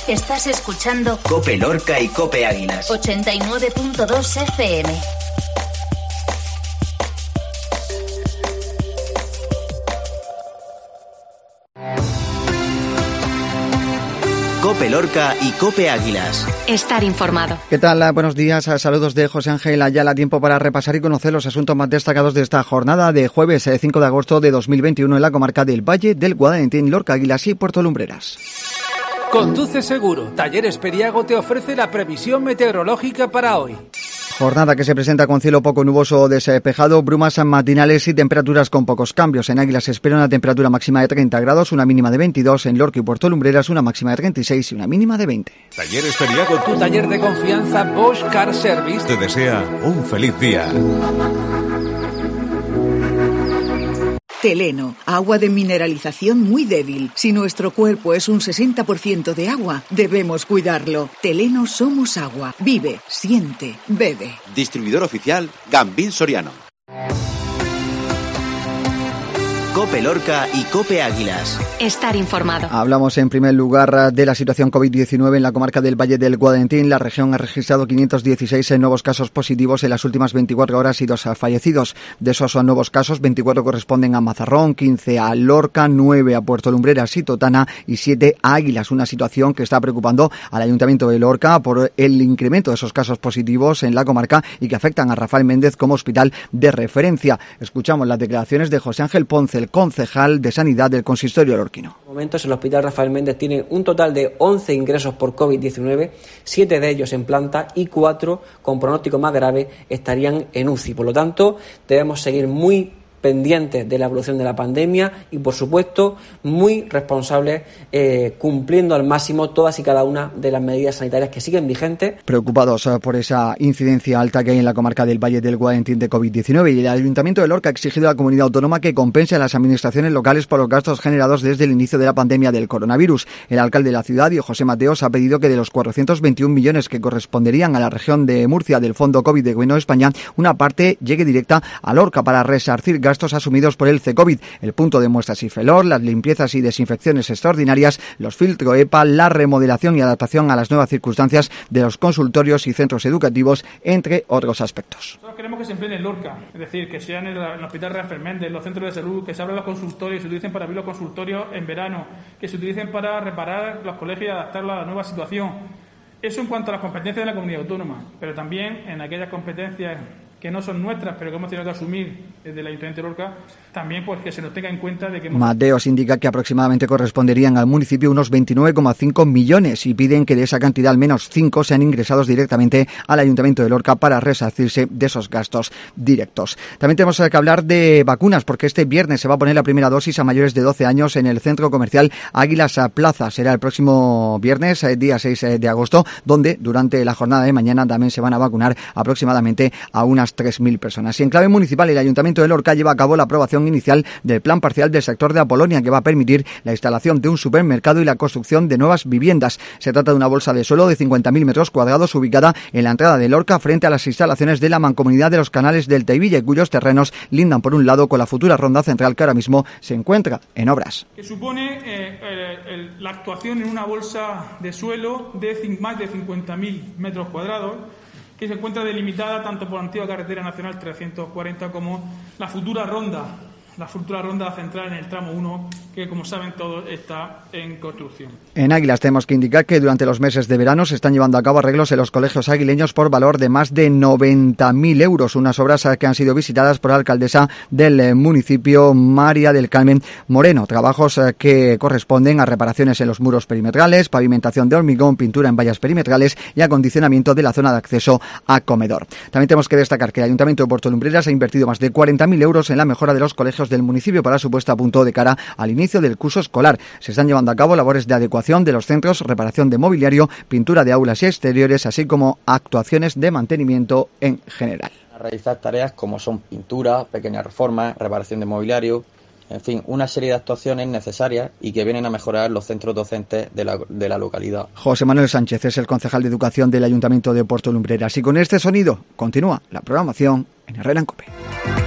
Estás escuchando COPE Lorca y COPE Águilas. 89.2 FM. COPE Lorca y COPE Águilas. Estar informado. ¿Qué tal? Buenos días. Saludos de José Ángel Ayala. Tiempo para repasar y conocer los asuntos más destacados de esta jornada de jueves 5 de agosto de 2021 en la comarca del Valle del Guadalentín, Lorca, Águilas y Puerto Lumbreras. Conduce seguro. Talleres Periago te ofrece la previsión meteorológica para hoy. Jornada que se presenta con cielo poco nuboso o despejado, brumas matinales y temperaturas con pocos cambios. En Águilas se espera una temperatura máxima de 30 grados, una mínima de 22. En Lorca y Puerto Lumbreras una máxima de 36 y una mínima de 20. Talleres Periago, Tu taller de confianza Bosch Car Service te desea un feliz día. Teleno, agua de mineralización muy débil. Si nuestro cuerpo es un 60% de agua, debemos cuidarlo. Teleno somos agua. Vive, siente, bebe. Distribuidor oficial Gambín Soriano. COPE Lorca y COPE Águilas. Estar informado. Hablamos en primer lugar de la situación COVID-19 en la comarca del Valle del Guadalentín. La región ha registrado 516 nuevos casos positivos en las últimas 24 horas y 2 fallecidos. De esos nuevos casos, 24 corresponden a Mazarrón, 15 a Lorca, 9 a Puerto Lumbreras y Totana y 7 a Águilas. Una situación que está preocupando al Ayuntamiento de Lorca por el incremento de esos casos positivos en la comarca y que afectan a Rafael Méndez como hospital de referencia. Escuchamos las declaraciones de José Ángel Ponce, el concejal de Sanidad del Consistorio lorquino. En momentos el Hospital Rafael Méndez tiene un total de 11 ingresos por COVID-19, 7 de ellos en planta y 4 con pronóstico más grave estarían en UCI. Por lo tanto, debemos seguir muy pendientes de la evolución de la pandemia y, por supuesto, muy responsables, cumpliendo al máximo todas y cada una de las medidas sanitarias que siguen vigentes. Preocupados por esa incidencia alta que hay en la comarca del Valle del Guadalentín de COVID-19, y el Ayuntamiento de Lorca ha exigido a la comunidad autónoma que compense a las administraciones locales por los gastos generados desde el inicio de la pandemia del coronavirus. El alcalde de la ciudad, José Mateos, ha pedido que de los 421 millones que corresponderían a la región de Murcia del Fondo COVID de Gobierno de España, una parte llegue directa a Lorca para resarcir gastos asumidos por el CECOVID, el punto de muestras IFELOR, las limpiezas y desinfecciones extraordinarias, los filtros EPA, la remodelación y adaptación a las nuevas circunstancias de los consultorios y centros educativos, entre otros aspectos. Nosotros queremos que se empleen en Lorca, es decir, que sean en el Hospital Rafael Méndez, los centros de salud, que se abran los consultorios, se utilicen para abrir los consultorios en verano, que se utilicen para reparar los colegios y adaptarlos a la nueva situación. Eso en cuanto a las competencias de la comunidad autónoma, pero también en aquellas competencias que no son nuestras, pero que hemos tenido que asumir desde el Ayuntamiento de Lorca, también pues que se nos tenga en cuenta de que... Mateos indica que aproximadamente corresponderían al municipio unos 29,5 millones y piden que de esa cantidad al menos 5 sean ingresados directamente al Ayuntamiento de Lorca para resarcirse de esos gastos directos. También tenemos que hablar de vacunas, porque este viernes se va a poner la primera dosis a mayores de 12 años en el centro comercial Águilas Plaza. Será el próximo viernes, día 6 de agosto, donde durante la jornada de mañana también se van a vacunar aproximadamente a unas 3.000 personas. Y en clave municipal, el Ayuntamiento de Lorca lleva a cabo la aprobación inicial del plan parcial del sector de Apolonia, que va a permitir la instalación de un supermercado y la construcción de nuevas viviendas. Se trata de una bolsa de suelo de 50.000 metros cuadrados ubicada en la entrada de Lorca frente a las instalaciones de la Mancomunidad de los Canales del Teiville, cuyos terrenos lindan por un lado con la futura ronda central que ahora mismo se encuentra en obras. Que supone la actuación en una bolsa de suelo de más de 50.000 metros cuadrados, que se encuentra delimitada tanto por la antigua carretera nacional 340 como la futura ronda central en el tramo 1, que como saben todos está en construcción. En Águilas tenemos que indicar que durante los meses de verano se están llevando a cabo arreglos en los colegios aguileños por valor de más de 90.000 euros, unas obras que han sido visitadas por la alcaldesa del municipio, María del Carmen Moreno, trabajos que corresponden a reparaciones en los muros perimetrales, pavimentación de hormigón, pintura en vallas perimetrales y acondicionamiento de la zona de acceso a comedor. También tenemos que destacar que el Ayuntamiento de Puerto Lumbreras ha invertido más de 40.000 euros en la mejora de los colegios del municipio para su puesta a punto de cara al inicio del curso escolar. Se están llevando a cabo labores de adecuación de los centros, reparación de mobiliario, pintura de aulas y exteriores, así como actuaciones de mantenimiento en general. A realizar tareas como son pintura, pequeñas reformas, reparación de mobiliario, en fin, una serie de actuaciones necesarias y que vienen a mejorar los centros docentes de la localidad. José Manuel Sánchez es el concejal de Educación del Ayuntamiento de Puerto Lumbreras. Y con este sonido continúa la programación en Herrera en COPE.